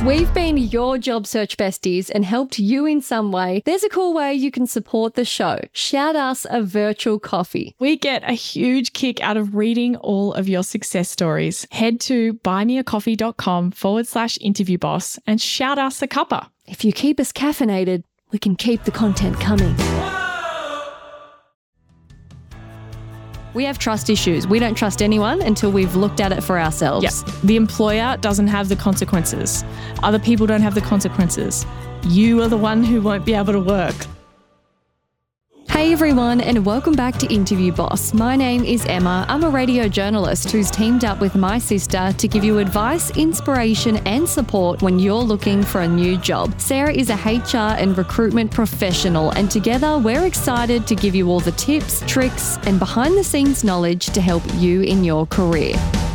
we've been your job search besties and helped you in some way, there's a cool way you can support the show. Shout us a virtual coffee. We get a huge kick out of reading all of your success stories. Head to buymeacoffee.com/interviewboss and shout us a cuppa. If you keep us caffeinated, we can keep the content coming. We have trust issues. We don't trust anyone until we've looked at it for ourselves. Yes. The employer doesn't have the consequences. Other people don't have the consequences. You are the one who won't be able to work. Hey everyone, and welcome back to Interview Boss. My name is Emma. I'm a radio journalist who's teamed up with my sister to give you advice, inspiration and support when you're looking for a new job. Sarah is a HR and recruitment professional, and together we're excited to give you all the tips, tricks and behind the scenes knowledge to help you in your career.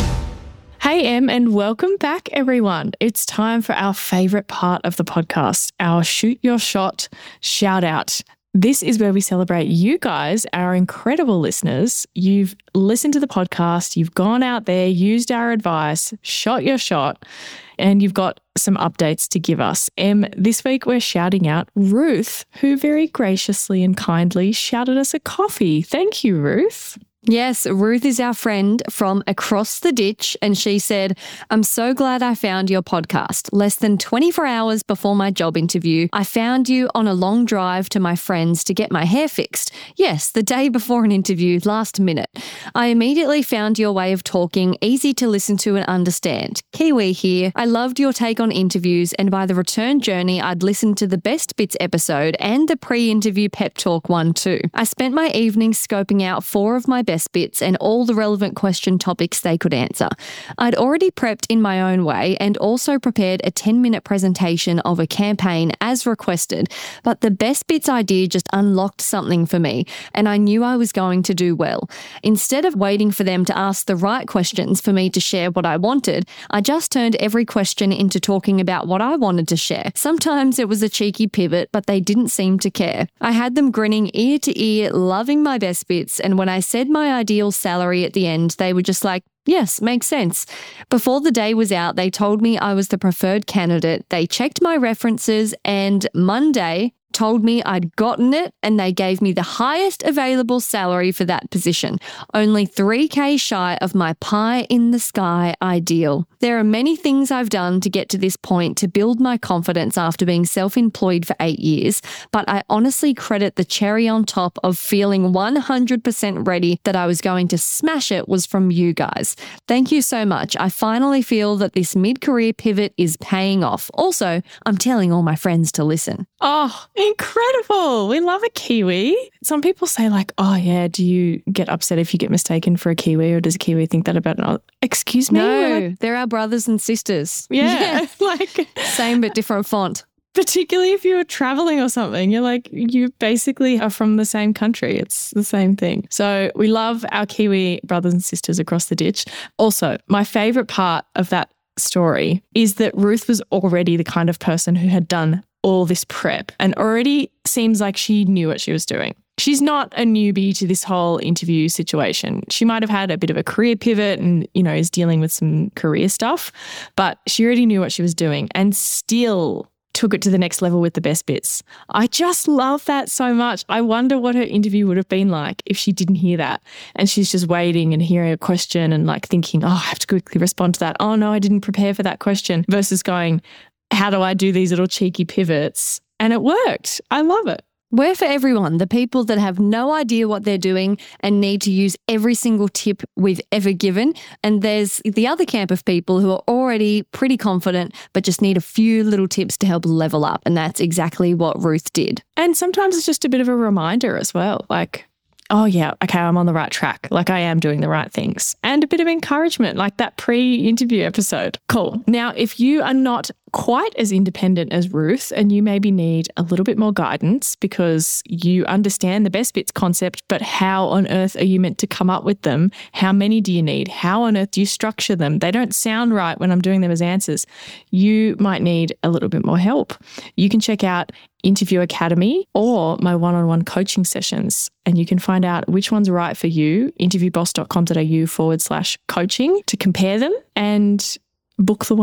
Hey Em, and welcome back everyone. It's time for our favourite part of the podcast, our Shoot Your Shot shout out. This is where we celebrate you guys, our incredible listeners. You've listened to the podcast, you've gone out there, used our advice, shot your shot, and you've got some updates to give us. This week we're shouting out Ruth, who very graciously and kindly shouted us a coffee. Thank you, Ruth. Yes, Ruth is our friend from across the ditch, and she said, I'm so glad I found your podcast. Less than 24 hours before my job interview, I found you on a long drive to my friends to get my hair fixed. Yes, the day before an interview, last minute. I immediately found your way of talking easy to listen to and understand. Kiwi here. I loved your take on interviews, and by the return journey, I'd listened to the Best Bits episode and the pre-interview pep talk one too. I spent my evening scoping out 4 of my best bits and all the relevant question topics they could answer. I'd already prepped in my own way and also prepared a 10-minute presentation of a campaign as requested, but the best bits idea just unlocked something for me, and I knew I was going to do well. Instead of waiting for them to ask the right questions for me to share what I wanted, I just turned every question into talking about what I wanted to share. Sometimes it was a cheeky pivot, but they didn't seem to care. I had them grinning ear to ear, loving my best bits, and when I said my ideal salary at the end, they were just like, yes, makes sense. Before the day was out, they told me I was the preferred candidate. They checked my references, and Monday told me I'd gotten it, and they gave me the highest available salary for that position, only $3,000 shy of my pie in the sky ideal. There are many things I've done to get to this point to build my confidence after being self-employed for 8 years, but I honestly credit the cherry on top of feeling 100% ready that I was going to smash it was from you guys. Thank you so much. I finally feel that this mid-career pivot is paying off. Also, I'm telling all my friends to listen. Oh, incredible. We love a Kiwi. Some people say like, oh yeah, do you get upset if you get mistaken for a Kiwi, or does a Kiwi think that about another? Excuse me? No, they're our brothers and sisters. Yeah. Like same but different font. Particularly if you were traveling or something, you're like, you basically are from the same country. It's the same thing. So we love our Kiwi brothers and sisters across the ditch. Also, my favorite part of that story is that Ruth was already the kind of person who had done all this prep and already seems like she knew what she was doing. She's not a newbie to this whole interview situation. She might have had a bit of a career pivot and, is dealing with some career stuff, but she already knew what she was doing and still took it to the next level with the best bits. I just love that so much. I wonder what her interview would have been like if she didn't hear that and she's just waiting and hearing a question and like thinking, oh, I have to quickly respond to that. Oh no, I didn't prepare for that question, versus going, how do I do these little cheeky pivots? And it worked. I love it. We're for everyone, the people that have no idea what they're doing and need to use every single tip we've ever given. And there's the other camp of people who are already pretty confident but just need a few little tips to help level up. And that's exactly what Ruth did. And sometimes it's just a bit of a reminder as well, like, oh yeah, okay, I'm on the right track. Like I am doing the right things. And a bit of encouragement, like that pre-interview episode. Cool. Now, if you are not quite as independent as Ruth and you maybe need a little bit more guidance because you understand the best bits concept, but how on earth are you meant to come up with them? How many do you need? How on earth do you structure them? They don't sound right when I'm doing them as answers. You might need a little bit more help. You can check out Interview Academy or my one-on-one coaching sessions, and you can find out which one's right for you, interviewboss.com.au/coaching, to compare them and book the one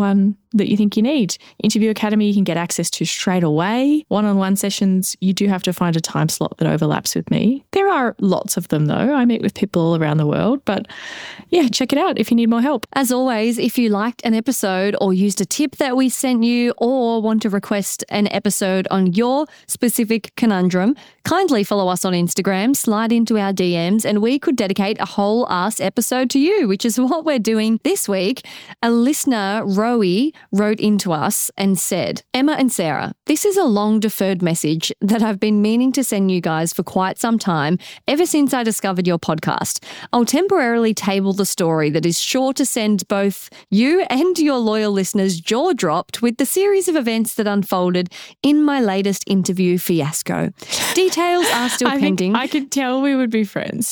that you think you need. Interview Academy you can get access to straight away. One-on-one sessions, you do have to find a time slot that overlaps with me. There are lots of them though. I meet with people all around the world, but yeah, check it out if you need more help. As always, if you liked an episode or used a tip that we sent you or want to request an episode on your specific conundrum, kindly follow us on Instagram, slide into our DMs, and we could dedicate a whole ass episode to you, which is what we're doing this week. A listener, Rowie, wrote into us and said, Emma and Sarah, this is a long deferred message that I've been meaning to send you guys for quite some time, ever since I discovered your podcast. I'll temporarily table the story that is sure to send both you and your loyal listeners jaw-dropped with the series of events that unfolded in my latest interview fiasco. Details are still pending. I could tell we would be friends.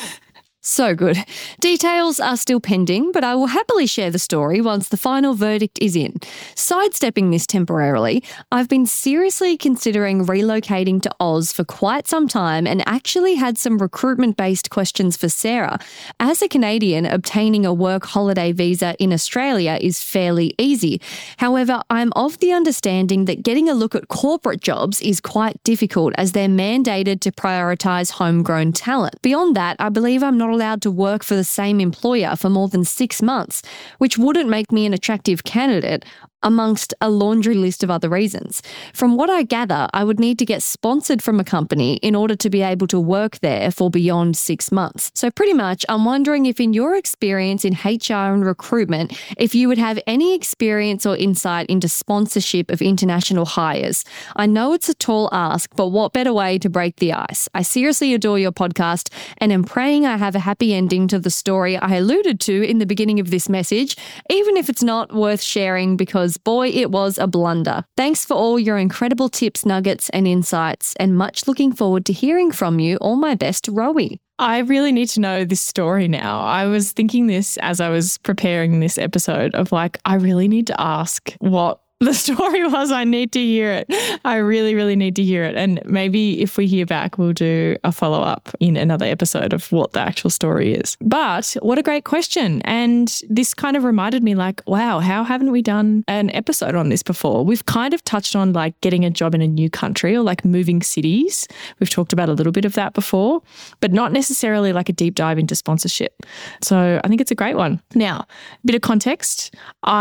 So good. Details are still pending, but I will happily share the story once the final verdict is in. Sidestepping this temporarily, I've been seriously considering relocating to Oz for quite some time and actually had some recruitment-based questions for Sarah. As a Canadian, obtaining a work holiday visa in Australia is fairly easy. However, I'm of the understanding that getting a look at corporate jobs is quite difficult as they're mandated to prioritise homegrown talent. Beyond that, I believe I'm not allowed to work for the same employer for more than 6 months, which wouldn't make me an attractive candidate amongst a laundry list of other reasons. From what I gather, I would need to get sponsored from a company in order to be able to work there for beyond 6 months. So pretty much, I'm wondering if in your experience in HR and recruitment, if you would have any experience or insight into sponsorship of international hires. I know it's a tall ask, but what better way to break the ice? I seriously adore your podcast and am praying I have a happy ending to the story I alluded to in the beginning of this message, even if it's not worth sharing because boy, it was a blunder. Thanks for all your incredible tips, nuggets, and insights, and much looking forward to hearing from you. All my best, Rowie. I really need to know this story now. I was thinking this as I was preparing this episode of like, I really need to ask what the story was. I need to hear it. I really, really need to hear it. And maybe if we hear back, we'll do a follow-up in another episode of what the actual story is. But what a great question. And this kind of reminded me like, wow, how haven't we done an episode on this before? We've kind of touched on like getting a job in a new country or like moving cities. We've talked about a little bit of that before, but not necessarily like a deep dive into sponsorship. So I think it's a great one. Now, a bit of context.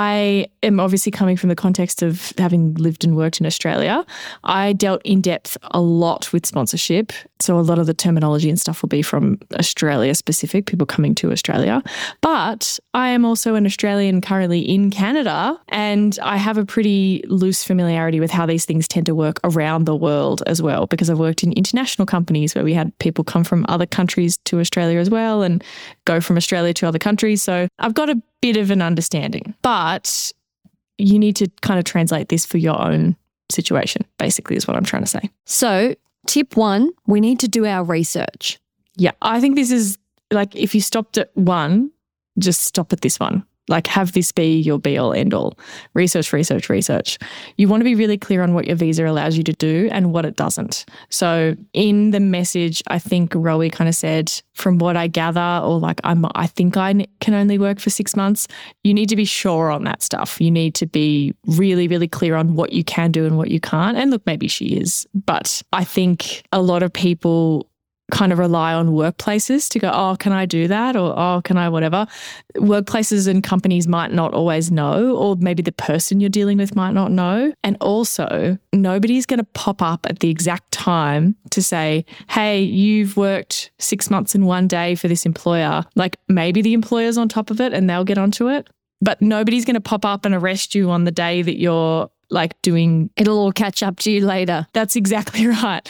I am obviously coming from the context of having lived and worked in Australia. I dealt in depth a lot with sponsorship. So a lot of the terminology and stuff will be from Australia specific, people coming to Australia. But I am also an Australian currently in Canada, and I have a pretty loose familiarity with how these things tend to work around the world as well, because I've worked in international companies where we had people come from other countries to Australia as well and go from Australia to other countries. So I've got a bit of an understanding, but you need to kind of translate this for your own situation, basically, is what I'm trying to say. So, tip 1, we need to do our research. Yeah, I think this is like if you stopped at 1, just stop at this one. Like have this be your be all end all. Research, research, research. You want to be really clear on what your visa allows you to do and what it doesn't. So in the message, I think Rowie kind of said, from what I gather, or like I think I can only work for 6 months. You need to be sure on that stuff. You need to be really, really clear on what you can do and what you can't. And look, maybe she is, but I think a lot of people kind of rely on workplaces to go, oh, can I do that? Or, oh, can I whatever? Workplaces and companies might not always know, or maybe the person you're dealing with might not know. And also, nobody's going to pop up at the exact time to say, hey, you've worked 6 months and 1 day for this employer. Like maybe the employer's on top of it and they'll get onto it, but nobody's going to pop up and arrest you on the day that you're like doing. It'll all catch up to you later. That's exactly right.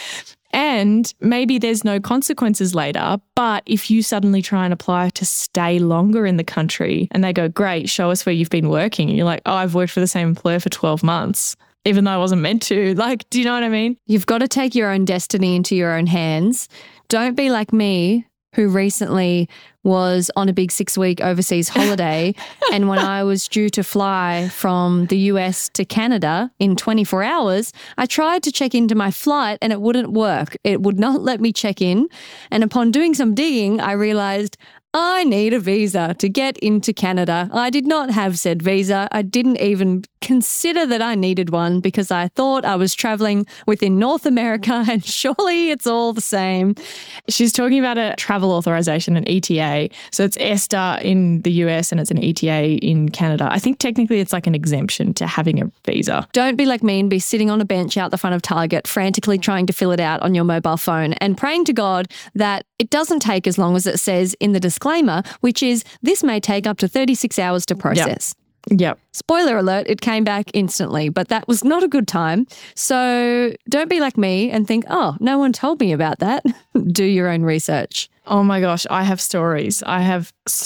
And maybe there's no consequences later, but if you suddenly try and apply to stay longer in the country and they go, great, show us where you've been working. And you're like, oh, I've worked for the same employer for 12 months, even though I wasn't meant to. Like, do you know what I mean? You've got to take your own destiny into your own hands. Don't be like me, who recently was on a big 6-week overseas holiday. And when I was due to fly from the US to Canada in 24 hours, I tried to check into my flight and it wouldn't work. It would not let me check in. And upon doing some digging, I realized I need a visa to get into Canada. I did not have said visa. I didn't even consider that I needed one because I thought I was traveling within North America and surely it's all the same. She's talking about a travel authorization, an ETA. So it's ESTA in the US and it's an ETA in Canada. I think technically it's like an exemption to having a visa. Don't be like me and be sitting on a bench out the front of Target, frantically trying to fill it out on your mobile phone and praying to God that it doesn't take as long as it says in the disclaimer, which is this may take up to 36 hours to process. Yep. Spoiler alert, it came back instantly, but that was not a good time. So don't be like me and think, oh, no one told me about that. Do your own research. Oh my gosh, I have stories. A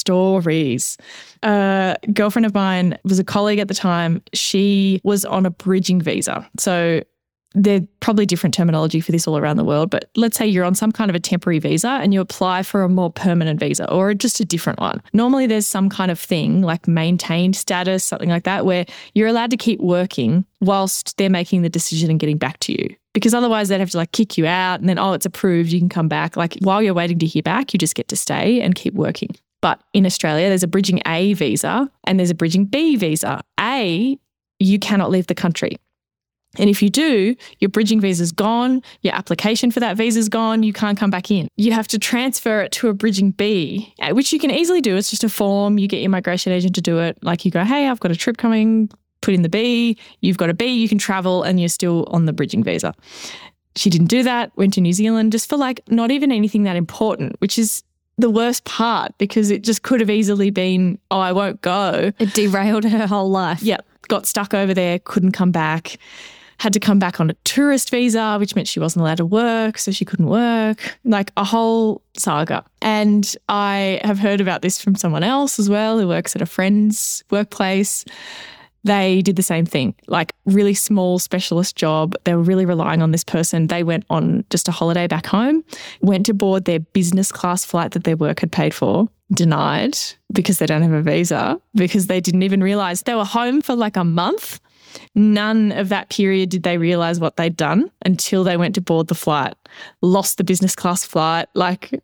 girlfriend of mine was a colleague at the time. She was on a bridging visa. So there's probably different terminology for this all around the world, but let's say you're on some kind of a temporary visa and you apply for a more permanent visa or just a different one. Normally there's some kind of thing like maintained status, something like that, where you're allowed to keep working whilst they're making the decision and getting back to you. Because otherwise they'd have to like kick you out and then, oh, it's approved, you can come back. Like while you're waiting to hear back, you just get to stay and keep working. But in Australia, there's a bridging A visa and there's a bridging B visa. A, you cannot leave the country. And if you do, your bridging visa's gone, your application for that visa's gone, you can't come back in. You have to transfer it to a bridging B, which you can easily do. It's just a form. You get your migration agent to do it. Like you go, hey, I've got a trip coming, put in the B, you've got a B, you can travel and you're still on the bridging visa. She didn't do that, went to New Zealand just for like not even anything that important, which is the worst part because it just could have easily been, oh, I won't go. It derailed her whole life. Yeah, got stuck over there, couldn't come back. Had to come back on a tourist visa, which meant she wasn't allowed to work, so she couldn't work, like a whole saga. And I have heard about this from someone else as well who works at a friend's workplace. They did the same thing, like really small specialist job. They were really relying on this person. They went on just a holiday back home, went to board their business class flight that their work had paid for, denied because they don't have a visa, because they didn't even realise they were home for like a month. None of that period did they realise what they'd done until they went to board the flight, lost the business class flight. Like,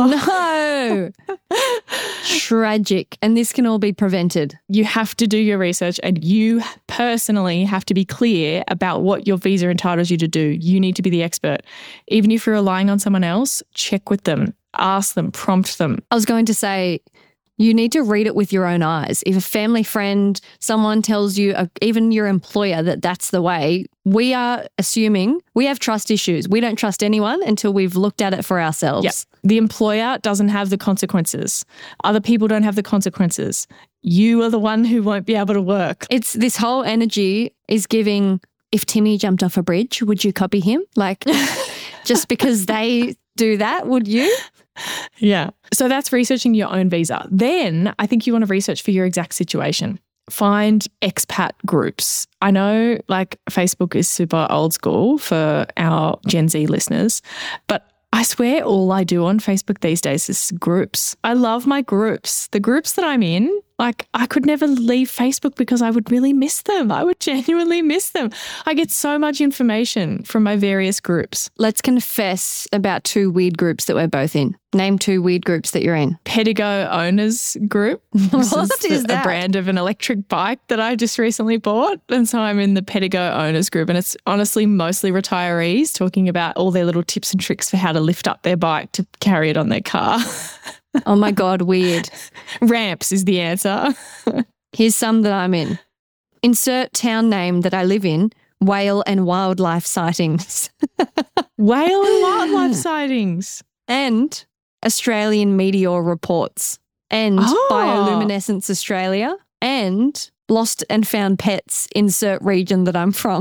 oh. No. Tragic. And this can all be prevented. You have to do your research and you personally have to be clear about what your visa entitles you to do. You need to be the expert. Even if you're relying on someone else, check with them, ask them, prompt them. I was going to say, you need to read it with your own eyes. If a family friend, someone tells you, even your employer, that that's the way, we are assuming we have trust issues. We don't trust anyone until we've looked at it for ourselves. Yep. The employer doesn't have the consequences. Other people don't have the consequences. You are the one who won't be able to work. It's this whole energy is giving, if Timmy jumped off a bridge, would you copy him? Like, just because they do that, would you? Yeah. So that's researching your own visa. Then I think you want to research for your exact situation. Find expat groups. I know like Facebook is super old school for our Gen Z listeners, but I swear all I do on Facebook these days is groups. I love my groups. The groups that I'm in, like I could never leave Facebook because I would really miss them. I would genuinely miss them. I get so much information from my various groups. Let's confess about 2 weird groups that we're both in. Name 2 weird groups that you're in. Pedigo Owners Group. What is that? A brand of an electric bike that I just recently bought. And so I'm in the Pedigo Owners Group. And it's honestly mostly retirees talking about all their little tips and tricks for how to lift up their bike to carry it on their car. Oh my God, weird. Ramps is the answer. Here's some that I'm in. Insert town name that I live in, whale and wildlife sightings. Whale and wildlife sightings. And Australian meteor reports. And Bioluminescence Australia. And lost and found pets, insert region that I'm from.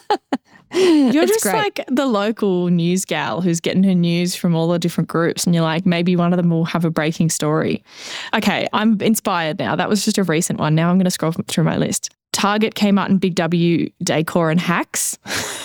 You're just great. Like the local news gal who's getting her news from all the different groups and you're like, maybe one of them will have a breaking story. Okay, I'm inspired now. That was just a recent one. Now I'm going to scroll through my list. Target, Kmart and Big W Decor and Hacks.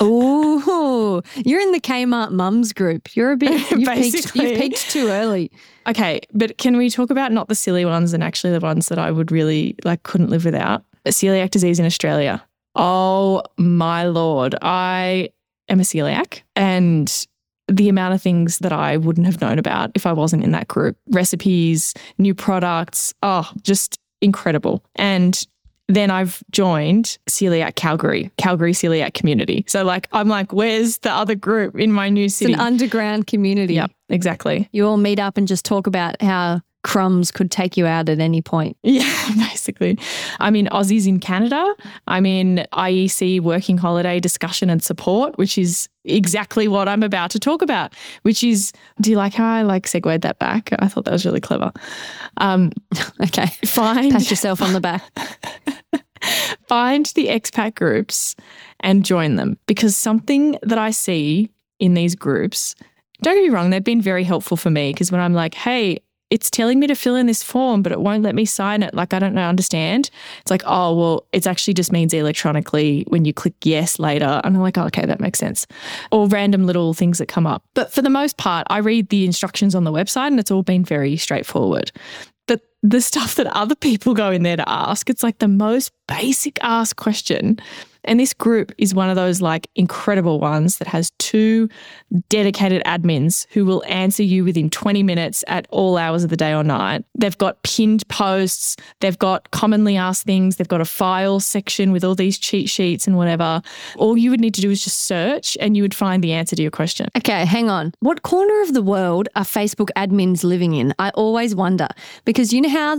Oh, you're in the Kmart mums group. You're a bit, you've peaked too early. Okay, but can we talk about not the silly ones and actually the ones that I would really like couldn't live without? Celiac disease in Australia. Oh my Lord. I am a celiac and the amount of things that I wouldn't have known about if I wasn't in that group. Recipes, new products, just incredible. And then I've joined Celiac Calgary Celiac Community. So I'm like, where's the other group in my new city? It's an underground community. Yep, exactly. You all meet up and just talk about how crumbs could take you out at any point. Yeah, basically. I'm in Aussies in Canada. I'm in IEC Working Holiday Discussion and Support, which is exactly what I'm about to talk about, which is, do you like how I segued that back? I thought that was really clever. Okay. Pat yourself on the back. Find the expat groups and join them, because something that I see in these groups, don't get me wrong, they've been very helpful for me, because when I'm like, hey, it's telling me to fill in this form, but it won't let me sign it. I don't understand. It's like, oh, well, it actually just means electronically when you click yes later. And I'm like, oh, okay, that makes sense. Or random little things that come up. But for the most part, I read the instructions on the website and it's all been very straightforward. But the stuff that other people go in there to ask, it's the most basic ask question. And this group is one of those incredible ones that has 2 dedicated admins who will answer you within 20 minutes at all hours of the day or night. They've got pinned posts. They've got commonly asked things. They've got a file section with all these cheat sheets and whatever. All you would need to do is just search and you would find the answer to your question. Okay, hang on. What corner of the world are Facebook admins living in? I always wonder, because you know how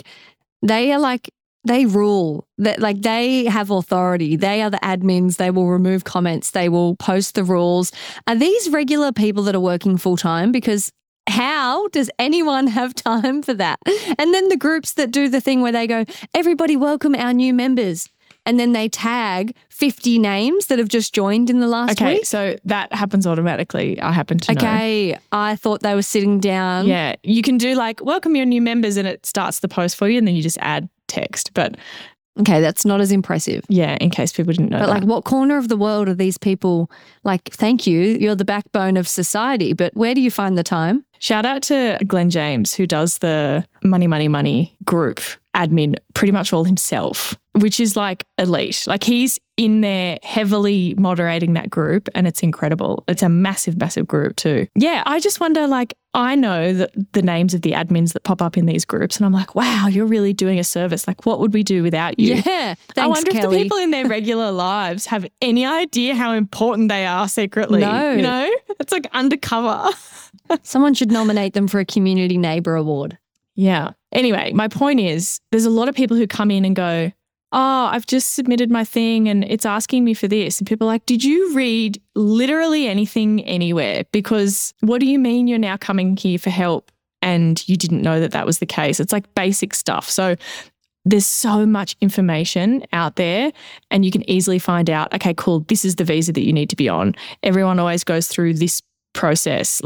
they rule, that they have authority. They are the admins. They will remove comments. They will post the rules. Are these regular people that are working full time? Because how does anyone have time for that? And then the groups that do the thing where they go, everybody welcome our new members. And then they tag 50 names that have just joined in the last week. Okay, so that happens automatically, I happen to know. Okay, I thought they were sitting down. Yeah, you can do welcome your new members and it starts the post for you and then you just add text. But okay, that's not as impressive. Yeah, in case people didn't know that. But what corner of the world are these people? Thank you, you're the backbone of society, but where do you find the time? Shout out to Glenn James, who does the Money, Money, Money group admin pretty much all himself, which is elite. He's in there heavily moderating that group and it's incredible. It's a massive, massive group too. Yeah, I just wonder, I know the names of the admins that pop up in these groups and I'm like, wow, you're really doing a service. What would we do without you? Yeah, thanks, I wonder Kelly. if the people in their regular lives have any idea how important they are secretly. No. You know? It's undercover. Someone should nominate them for a Community Neighbour Award. Yeah. Anyway, my point is there's a lot of people who come in and go, oh, I've just submitted my thing and it's asking me for this. And people are like, did you read literally anything anywhere? Because what do you mean you're now coming here for help and you didn't know that was the case? It's basic stuff. So there's so much information out there and you can easily find out, okay, cool, this is the visa that you need to be on. Everyone always goes through this process.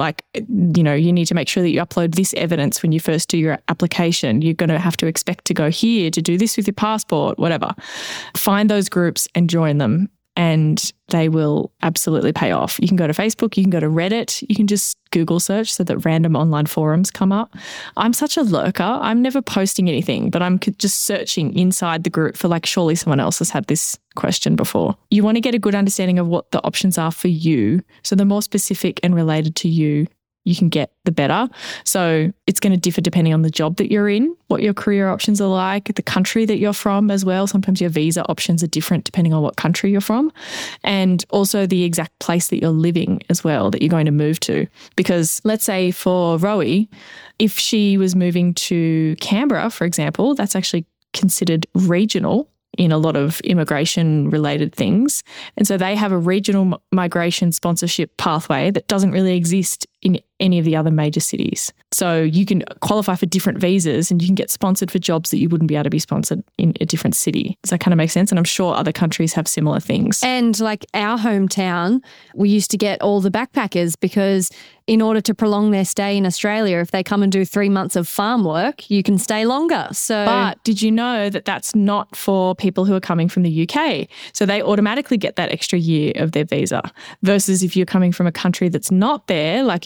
You need to make sure that you upload this evidence when you first do your application. You're going to have to expect to go here to do this with your passport, whatever. Find those groups and join them and they will absolutely pay off. You can go to Facebook, you can go to Reddit, you can just Google search so that random online forums come up. I'm such a lurker. I'm never posting anything, but I'm just searching inside the group for surely someone else has had this question before. You want to get a good understanding of what the options are for you. So the more specific and related to you can get, the better. So it's going to differ depending on the job that you're in, what your career options are like, the country that you're from as well. Sometimes your visa options are different depending on what country you're from, and also the exact place that you're living as well that you're going to move to. Because let's say for Rowie, if she was moving to Canberra, for example, that's actually considered regional in a lot of immigration related things. And so they have a regional migration sponsorship pathway that doesn't really exist in any of the other major cities. So you can qualify for different visas and you can get sponsored for jobs that you wouldn't be able to be sponsored in a different city. Does that kind of make sense? And I'm sure other countries have similar things. And our hometown, we used to get all the backpackers because in order to prolong their stay in Australia, if they come and do 3 months of farm work, you can stay longer. But did you know that that's not for people who are coming from the UK? So they automatically get that extra year of their visa versus if you're coming from a country that's not there,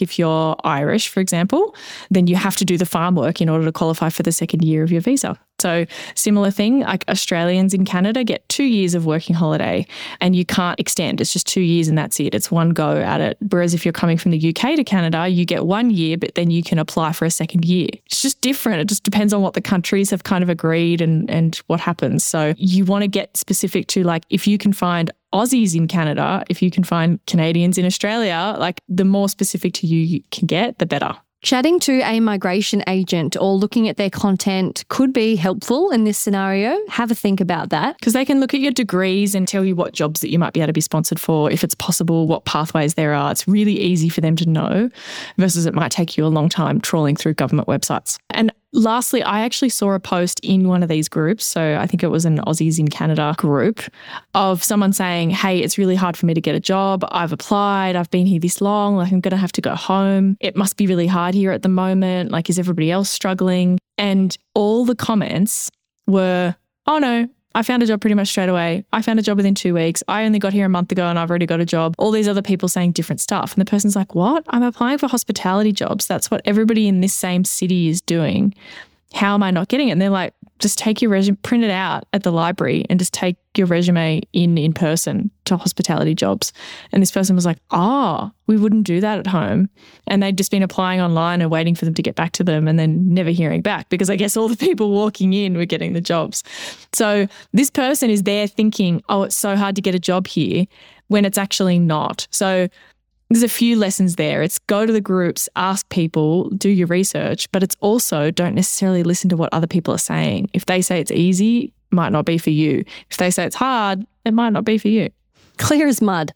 if you're Irish, for example, then you have to do the farm work in order to qualify for the second year of your visa. So similar thing, like Australians in Canada get 2 years of working holiday and you can't extend. It's just 2 years and that's it. It's one go at it. Whereas if you're coming from the UK to Canada, you get 1 year, but then you can apply for a second year. It's just different. It just depends on what the countries have kind of agreed and what happens. So you want to get specific to, like, if you can find Aussies in Canada, if you can find Canadians in Australia, like the more specific to you can get, the better. Chatting to a migration agent or looking at their content could be helpful in this scenario. Have a think about that. Because they can look at your degrees and tell you what jobs that you might be able to be sponsored for, if it's possible, what pathways there are. It's really easy for them to know versus it might take you a long time trawling through government websites. And lastly, I actually saw a post in one of these groups, so I think it was an Aussies in Canada group, of someone saying, hey, it's really hard for me to get a job. I've applied. I've been here this long. Like, I'm going to have to go home. It must be really hard here at the moment. Like, is everybody else struggling? And all the comments were, oh no, I found a job pretty much straight away. I found a job within 2 weeks. I only got here a month ago and I've already got a job. All these other people saying different stuff. And the person's like, what? I'm applying for hospitality jobs. That's what everybody in this same city is doing. How am I not getting it? And they're like, just take your resume, print it out at the library and just take your resume in person to hospitality jobs. And this person was like, we wouldn't do that at home. And they'd just been applying online and waiting for them to get back to them and then never hearing back because I guess all the people walking in were getting the jobs. So this person is there thinking, it's so hard to get a job here when it's actually not. So there's a few lessons there. It's go to the groups, ask people, do your research, but it's also don't necessarily listen to what other people are saying. If they say it's easy, it might not be for you. If they say it's hard, it might not be for you. Clear as mud.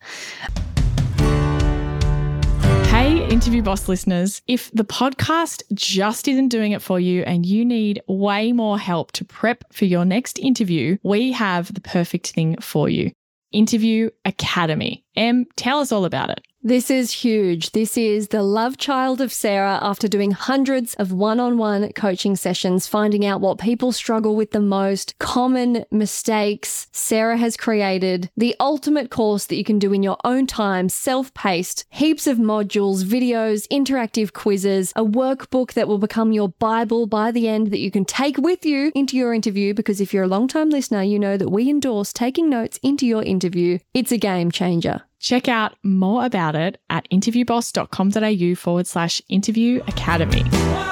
Hey, Interview Boss listeners, if the podcast just isn't doing it for you and you need way more help to prep for your next interview, we have the perfect thing for you. Interview Academy. Em, tell us all about it. This is huge. This is the love child of Sarah after doing hundreds of one-on-one coaching sessions, finding out what people struggle with the most, common mistakes. Sarah has created the ultimate course that you can do in your own time, self-paced, heaps of modules, videos, interactive quizzes, a workbook that will become your Bible by the end that you can take with you into your interview, because if you're a long-time listener, you know that we endorse taking notes into your interview. It's a game changer. Check out more about it at interviewboss.com.au/interview academy.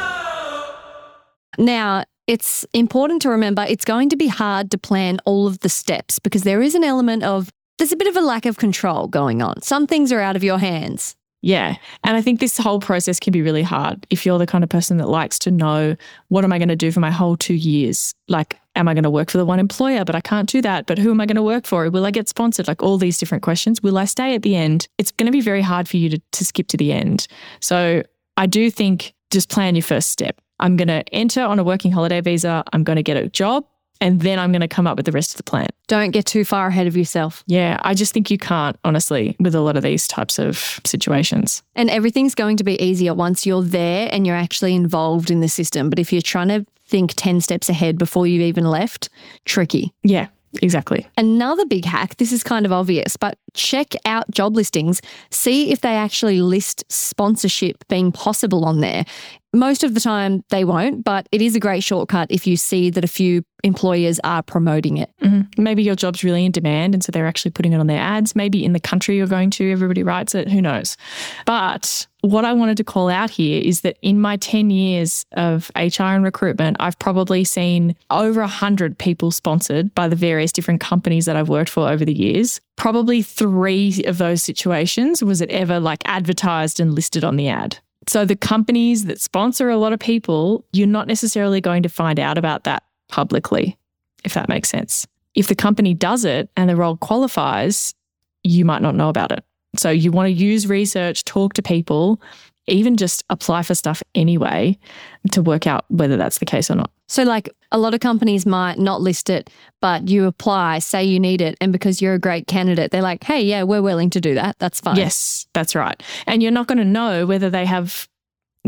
Now, it's important to remember it's going to be hard to plan all of the steps because there is an element of, there's a bit of a lack of control going on. Some things are out of your hands. Yeah. And I think this whole process can be really hard if you're the kind of person that likes to know, what am I going to do for my whole 2 years? Like, am I going to work for the one employer? But I can't do that. But who am I going to work for? Will I get sponsored? Like all these different questions. Will I stay at the end? It's going to be very hard for you to skip to the end. So I do think just plan your first step. I'm going to enter on a working holiday visa. I'm going to get a job. And then I'm going to come up with the rest of the plan. Don't get too far ahead of yourself. Yeah, I just think you can't, honestly, with a lot of these types of situations. And everything's going to be easier once you're there and you're actually involved in the system. But if you're trying to think 10 steps ahead before you've even left, tricky. Yeah, exactly. Another big hack, this is kind of obvious, but check out job listings. See if they actually list sponsorship being possible on there. Most of the time they won't, but it is a great shortcut if you see that a few employers are promoting it. Mm-hmm. Maybe your job's really in demand and so they're actually putting it on their ads. Maybe in the country you're going to, everybody writes it. Who knows? But what I wanted to call out here is that in my 10 years of HR and recruitment, I've probably seen over 100 people sponsored by the various different companies that I've worked for over the years. Probably 3 of those situations was it ever like advertised and listed on the ad. So the companies that sponsor a lot of people, you're not necessarily going to find out about that publicly, if that makes sense. If the company does it and the role qualifies, you might not know about it. So you want to use research, talk to people, even just apply for stuff anyway to work out whether that's the case or not. So like a lot of companies might not list it, but you apply, say you need it, and because you're a great candidate, they're like, hey, yeah, we're willing to do that. That's fine. Yes, that's right. And you're not going to know whether they have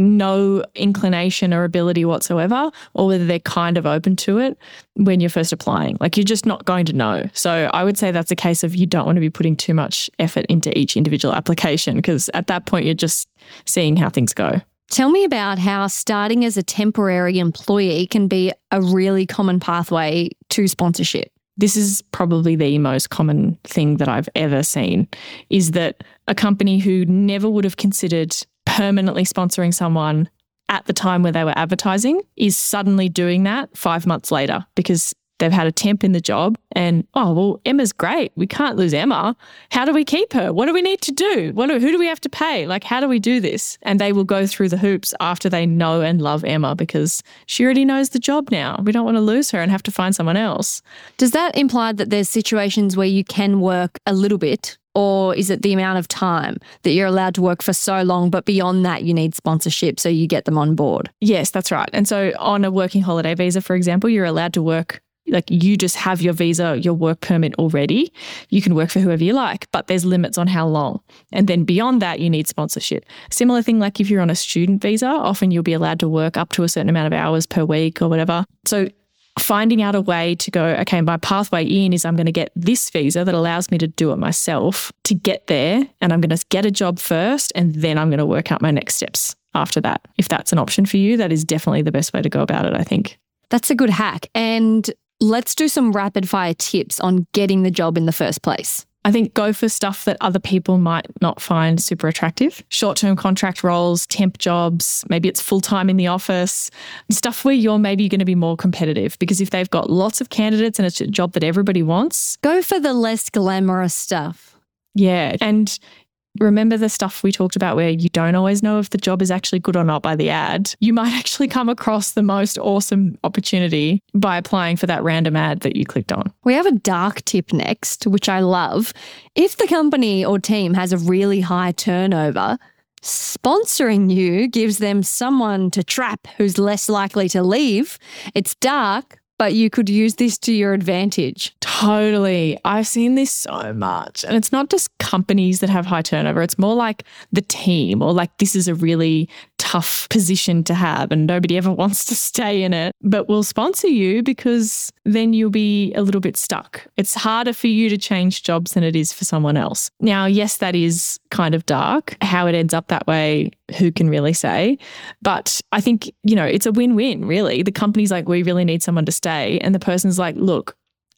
no inclination or ability whatsoever, or whether they're kind of open to it when you're first applying. Like, you're just not going to know. So I would say that's a case of you don't want to be putting too much effort into each individual application, because at that point you're just seeing how things go. Tell me about how starting as a temporary employee can be a really common pathway to sponsorship. This is probably the most common thing that I've ever seen, is that a company who never would have considered permanently sponsoring someone at the time where they were advertising is suddenly doing that 5 months later because they've had a temp in the job and, oh, well, Emma's great. We can't lose Emma. How do we keep her? What do we need to do? Who do we have to pay? Like, how do we do this? And they will go through the hoops after they know and love Emma because she already knows the job now. We don't want to lose her and have to find someone else. Does that imply that there's situations where you can work a little bit, or is it the amount of time that you're allowed to work for so long, but beyond that you need sponsorship so you get them on board? Yes, that's right. And so on a working holiday visa, for example, you're allowed to work. Like, you just have your visa, your work permit already. You can work for whoever you like, but there's limits on how long. And then beyond that, you need sponsorship. Similar thing, like if you're on a student visa, often you'll be allowed to work up to a certain amount of hours per week or whatever. So finding out a way to go, okay, my pathway in is I'm going to get this visa that allows me to do it myself to get there, and I'm going to get a job first, and then I'm going to work out my next steps after that. If that's an option for you, that is definitely the best way to go about it, I think. That's a good hack. And let's do some rapid fire tips on getting the job in the first place. I think go for stuff that other people might not find super attractive. Short-term contract roles, temp jobs, maybe it's full-time in the office, stuff where you're maybe going to be more competitive, because if they've got lots of candidates and it's a job that everybody wants. Go for the less glamorous stuff. Yeah. And remember the stuff we talked about where you don't always know if the job is actually good or not by the ad. You might actually come across the most awesome opportunity by applying for that random ad that you clicked on. We have a dark tip next, which I love. If the company or team has a really high turnover, sponsoring you gives them someone to trap who's less likely to leave. It's dark, but you could use this to your advantage. Totally. I've seen this so much. And it's not just companies that have high turnover. It's more like the team, or like this is a really tough position to have and nobody ever wants to stay in it, but we'll sponsor you because then you'll be a little bit stuck. It's harder for you to change jobs than it is for someone else. Now, yes, that is kind of dark. How it ends up that way, who can really say? But I think, it's a win-win, really. The company's like, we really need someone to stay. And the person's like, look,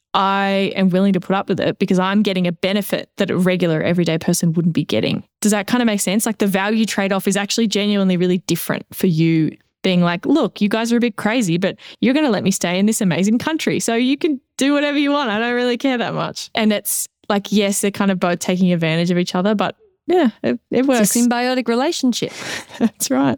I am willing to put up with it because I'm getting a benefit that a regular everyday person wouldn't be getting. Does that kind of make sense? Like, the value trade-off is actually genuinely really different for you being like, look, you guys are a bit crazy, but you're going to let me stay in this amazing country. So you can do whatever you want. I don't really care that much. And it's like, yes, they're kind of both taking advantage of each other, but yeah, it works. It's a symbiotic relationship. That's right.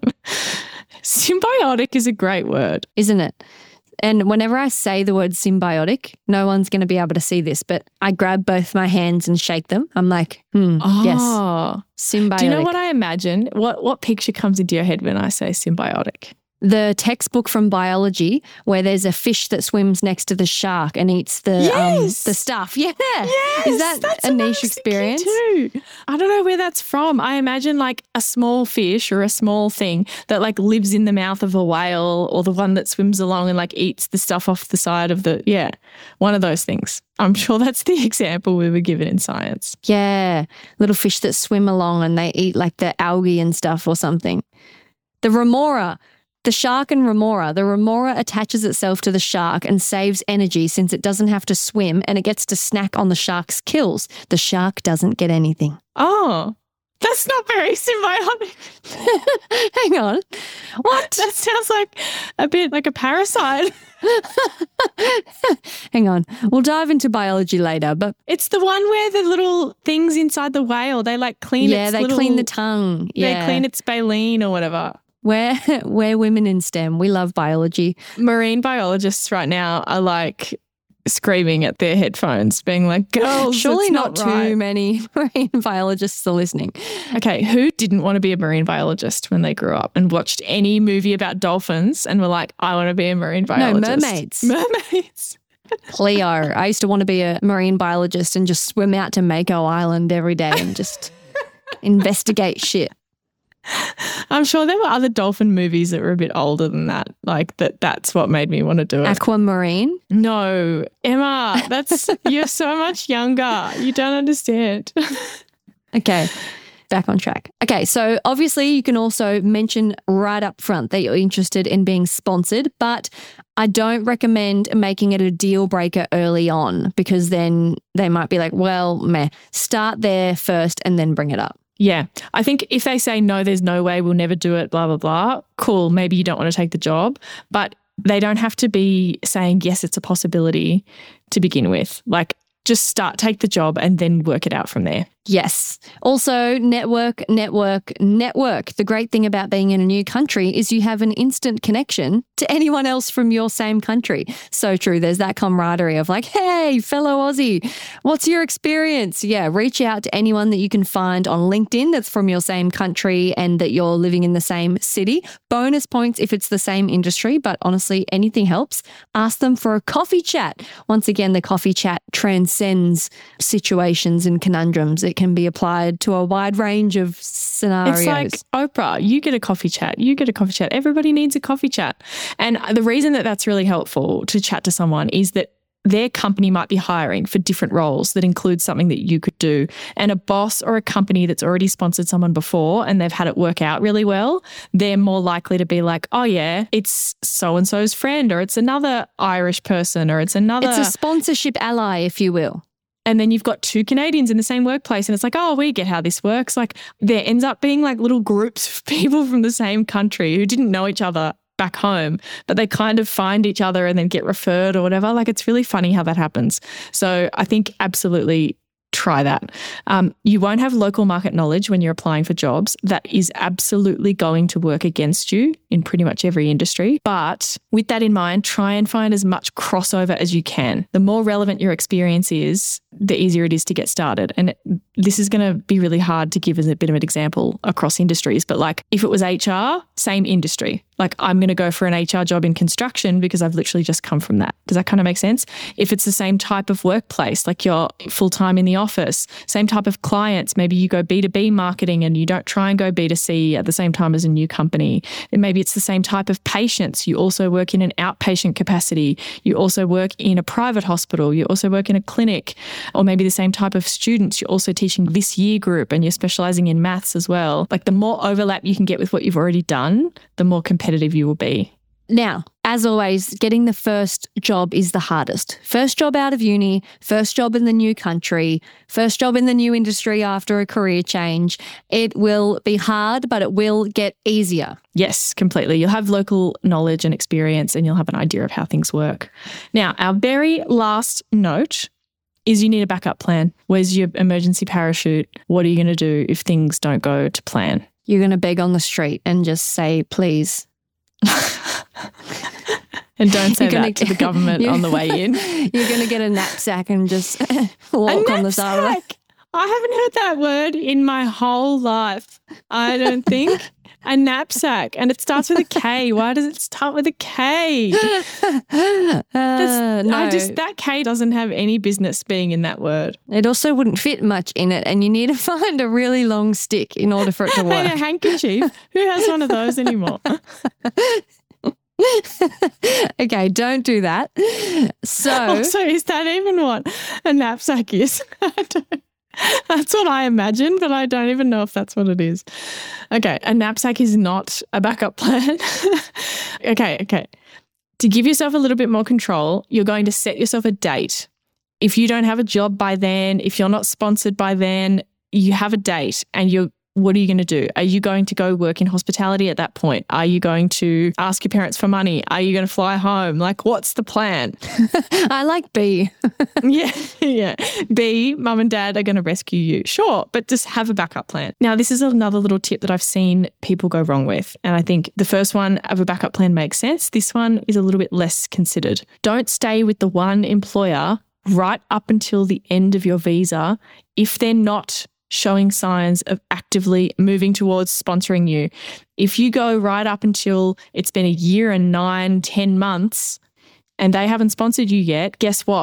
Symbiotic is a great word. Isn't it? And whenever I say the word symbiotic, no one's going to be able to see this, but I grab both my hands and shake them. I'm like, yes, symbiotic. Do you know what I imagine? What picture comes into your head when I say symbiotic? The textbook from biology where there's a fish that swims next to the shark and eats the stuff. Yeah. Yes, is that a niche experience? Too. I don't know where that's from. I imagine like a small fish or a small thing that like lives in the mouth of a whale, or the one that swims along and like eats the stuff off the side of one of those things. I'm sure that's the example we were given in science. Yeah. Little fish that swim along and they eat like the algae and stuff or something. The remora. The shark and remora. The remora attaches itself to the shark and saves energy since it doesn't have to swim, and it gets to snack on the shark's kills. The shark doesn't get anything. Oh, that's not very symbiotic. Hang on. What? That sounds like a bit like a parasite. Hang on. We'll dive into biology later, but it's the one where the little things inside the whale, they like clean clean the tongue. Yeah. They clean its baleen or whatever. We're women in STEM. We love biology. Marine biologists right now are like screaming at their headphones, being like, girls, surely not too many marine biologists are listening. Okay, who didn't want to be a marine biologist when they grew up and watched any movie about dolphins and were like, I want to be a marine biologist? No, mermaids. Cleo. I used to want to be a marine biologist and just swim out to Mako Island every day and just investigate shit. I'm sure there were other dolphin movies that were a bit older than that. Like that's what made me want to do it. Aquamarine? No, Emma, you're so much younger. You don't understand. Okay. Back on track. Okay, so obviously you can also mention right up front that you're interested in being sponsored, but I don't recommend making it a deal breaker early on because then they might be like, well, start there first and then bring it up. Yeah. I think if they say, no, there's no way, we'll never do it, blah, blah, blah, cool, maybe you don't want to take the job, but they don't have to be saying, yes, it's a possibility to begin with. Like, just take the job and then work it out from there. Yes. Also, network. The great thing about being in a new country is you have an instant connection to anyone else from your same country. So true. There's that camaraderie of like, hey, fellow Aussie, what's your experience? Yeah, reach out to anyone that you can find on LinkedIn that's from your same country and that you're living in the same city. Bonus points if it's the same industry, but honestly, anything helps. Ask them for a coffee chat. Once again, the coffee chat transcends situations and conundrums. It can be applied to a wide range of scenarios. It's like Oprah, you get a coffee chat, Everybody needs a coffee chat. And the reason that that's really helpful to chat to someone is that their company might be hiring for different roles that include something that you could do. And a boss or a company that's already sponsored someone before and they've had it work out really well, they're more likely to be like, oh yeah, it's so-and-so's friend, or it's another Irish person, or it's a sponsorship ally, if you will. And then you've got two Canadians in the same workplace and it's like, oh, we get how this works. Like there ends up being like little groups of people from the same country who didn't know each other back home, but they kind of find each other and then get referred or whatever. Like it's really funny how that happens. So I think absolutely try that. You won't have local market knowledge when you're applying for jobs. That is absolutely going to work against you in pretty much every industry. But with that in mind, try and find as much crossover as you can. The more relevant your experience is, the easier it is to get started. And this is going to be really hard to give as a bit of an example across industries. But like if it was HR, same industry. Like I'm going to go for an HR job in construction because I've literally just come from that. Does that kind of make sense? If it's the same type of workplace, like you're full-time in the office, same type of clients, maybe you go B2B marketing and you don't try and go B2C at the same time as a new company. And maybe it's the same type of patients. You also work in an outpatient capacity. You also work in a private hospital. You also work in a clinic. Or maybe the same type of students. You're also teaching this year group and you're specializing in maths as well. Like the more overlap you can get with what you've already done, the more competitive you will be. Now, as always, getting the first job is the hardest. First job out of uni, first job in the new country, first job in the new industry after a career change. It will be hard, but it will get easier. Yes, completely. You'll have local knowledge and experience and you'll have an idea of how things work. Now, our very last note is you need a backup plan. Where's your emergency parachute? What are you going to do if things don't go to plan? You're going to beg on the street and just say, please. And don't say that to the government on the way in. You're going to get a knapsack and just walk on the side of it. I haven't heard that word in my whole life, I don't think. A knapsack. And it starts with a K. Why does it start with a K? No. That K doesn't have any business being in that word. It also wouldn't fit much in it and you need to find a really long stick in order for it to work. And a handkerchief. Who has one of those anymore? Okay, don't do that. So is that even what a knapsack is? That's what I imagine, but I don't even know if that's what it is. Okay, a knapsack is not a backup plan. Okay. To give yourself a little bit more control, you're going to set yourself a date. If you don't have a job by then, if you're not sponsored by then, you have a date and what are you going to do? Are you going to go work in hospitality at that point? Are you going to ask your parents for money? Are you going to fly home? Like, what's the plan? I like B. Yeah. B, mum and dad are going to rescue you. Sure, but just have a backup plan. Now, this is another little tip that I've seen people go wrong with. And I think the first one of a backup plan makes sense. This one is a little bit less considered. Don't stay with the one employer right up until the end of your visa if they're not showing signs of actively moving towards sponsoring you. If you go right up until it's been a year and 9, 10 months and they haven't sponsored you yet, guess what?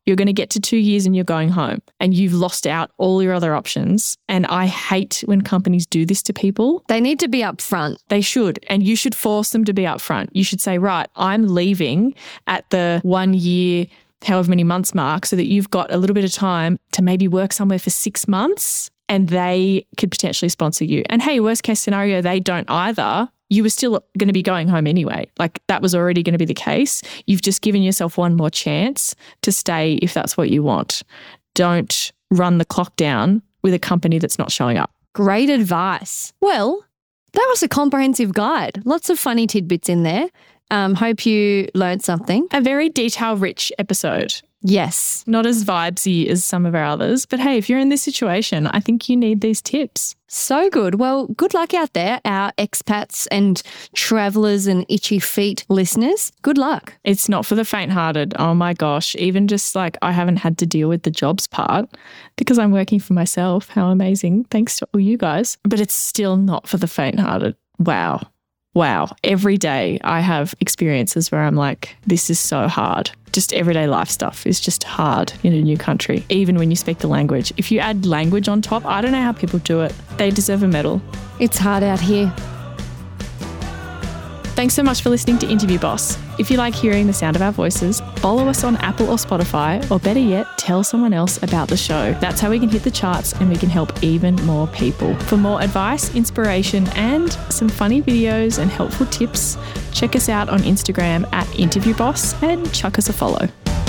You're going to get to 2 years and you're going home and you've lost out all your other options. And I hate when companies do this to people. They need to be upfront. They should. And you should force them to be upfront. You should say, right, I'm leaving at the 1 year, however many months mark, so that you've got a little bit of time to maybe work somewhere for 6 months and they could potentially sponsor you. And hey, worst case scenario, they don't either. You were still going to be going home anyway. Like that was already going to be the case. You've just given yourself one more chance to stay if that's what you want. Don't run the clock down with a company that's not showing up. Great advice. Well, that was a comprehensive guide. Lots of funny tidbits in there. Hope you learned something. A very detail-rich episode. Yes. Not as vibesy as some of our others, but hey, if you're in this situation, I think you need these tips. So good. Well, good luck out there, our expats and travellers and itchy feet listeners. Good luck. It's not for the faint-hearted. Oh my gosh. Even just like I haven't had to deal with the jobs part because I'm working for myself. How amazing. Thanks to all you guys. But it's still not for the faint-hearted. Wow. Every day I have experiences where I'm like, this is so hard. Just everyday life stuff is just hard in a new country, even when you speak the language. If you add language on top, I don't know how people do it. They deserve a medal. It's hard out here. Thanks so much for listening to Interview Boss. If you like hearing the sound of our voices, follow us on Apple or Spotify, or better yet, tell someone else about the show. That's how we can hit the charts and we can help even more people. For more advice, inspiration, and some funny videos and helpful tips, check us out on Instagram at InterviewBoss and chuck us a follow.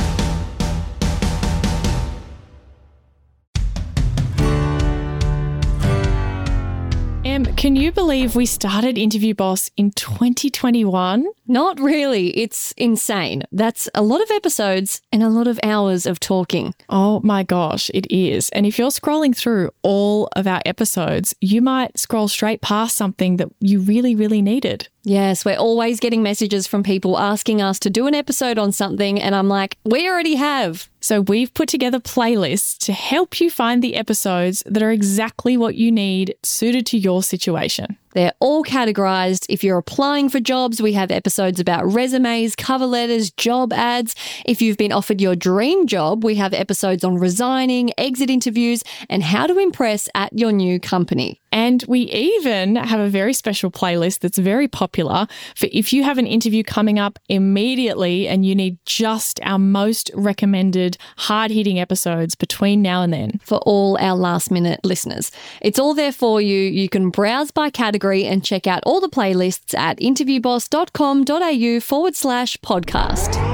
Can you believe we started Interview Boss in 2021? Not really. It's insane. That's a lot of episodes and a lot of hours of talking. Oh my gosh, it is. And if you're scrolling through all of our episodes, you might scroll straight past something that you really, really needed. Yes, we're always getting messages from people asking us to do an episode on something, and I'm like, we already have. So we've put together playlists to help you find the episodes that are exactly what you need, suited to your situation. They're all categorized. If you're applying for jobs, we have episodes about resumes, cover letters, job ads. If you've been offered your dream job, we have episodes on resigning, exit interviews, and how to impress at your new company. And we even have a very special playlist that's very popular for if you have an interview coming up immediately and you need just our most recommended hard-hitting episodes between now and then. For all our last-minute listeners. It's all there for you. You can browse by category and check out all the playlists at interviewboss.com.au/podcast.